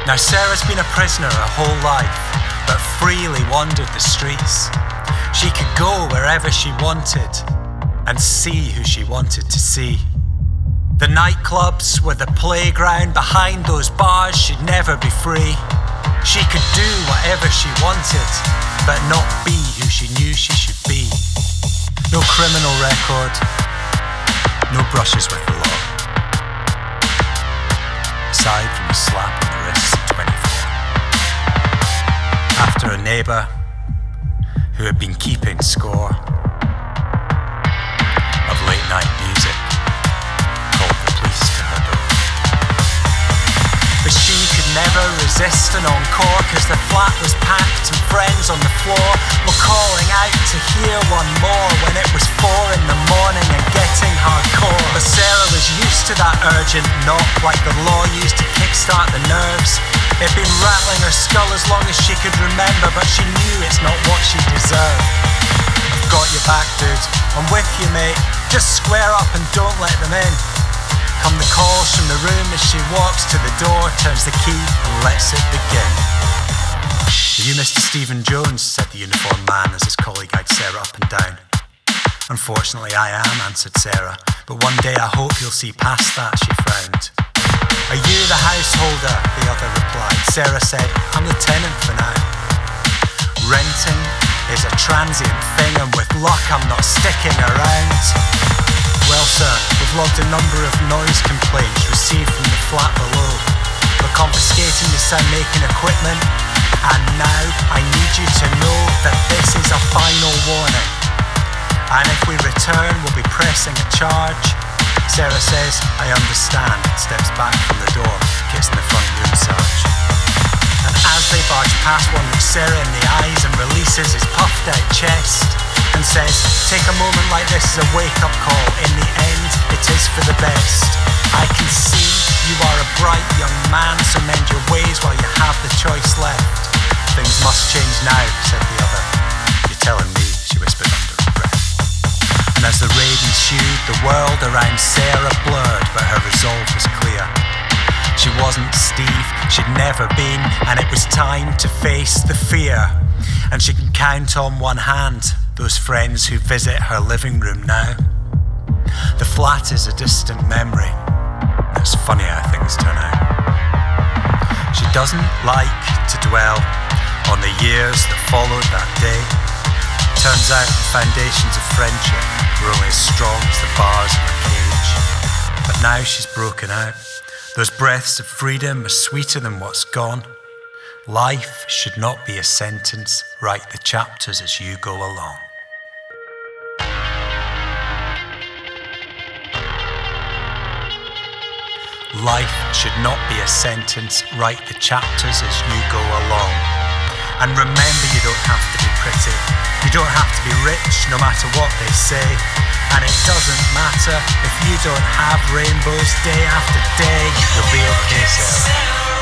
Now Sarah's been a prisoner her whole life, but freely wandered the streets. She could go wherever she wanted and see who she wanted to see. The nightclubs were the playground. Behind those bars she'd never be free. She could do whatever she wanted, but not be who she knew she should be. No criminal record, no brushes with the law, aside from a slap on the wrists at 24. After a neighbour who had been keeping score of late night music called the police to her door. But she could never resist an encore, cause the flat was packed and friends on the floor were calling out to hear one more when it was 4 in the morning and getting hardcore. But Sarah was used to that urgent knock, like the law used to kickstart the nerves. It'd been rattling her skull as long as she could remember, but she knew it's not what she deserved. I've got your back, dude, I'm with you, mate. Just square up and don't let them in. Come the calls from the room as she walks to the door, turns the key and lets it begin. Are you Mr. Stephen Jones? Said the uniformed man as his colleague eyed Sarah up and down. Unfortunately I am, answered Sarah, but one day I hope you'll see past that, she frowned. Are you the householder? The other replied. Sarah said, I'm the tenant for now. Renting is a transient thing, and with luck I'm not sticking around. Well sir, we've logged a number of noise complaints received from the flat below. We're confiscating the sound-making equipment, and now I need you to know that this is a final warning. And if we return, we'll be pressing a charge. Sarah says, I understand, steps back from the door, kissing the front room serge. And as they barge past, one looks Sarah in the eyes and releases his puffed out chest and says, take a moment like this as a wake-up call. In the end, it is for the best. I can see you are a bright young man, so mend your ways while you have the choice left. Things must change now, said the other. You're telling me, she whispered under her breath. And as the raid ensued, the world around Sarah blurred, but her resolve was clear. She wasn't Steve, she'd never been, and it was time to face the fear. And she can count on one hand those friends who visit her living room now. The flat is a distant memory. It's funny how things turn out. She doesn't like to dwell on the years that followed that day. Turns out the foundations of friendship were only as strong as the bars in her cage. But now she's broken out. Those breaths of freedom are sweeter than what's gone. Life should not be a sentence. Write the chapters as you go along. Life should not be a sentence. Write the chapters as you go along. And remember, you don't have to be pretty. You don't have to be rich, no matter what they say. And it doesn't matter if you don't have rainbows day after day. You'll be okay, Sarah.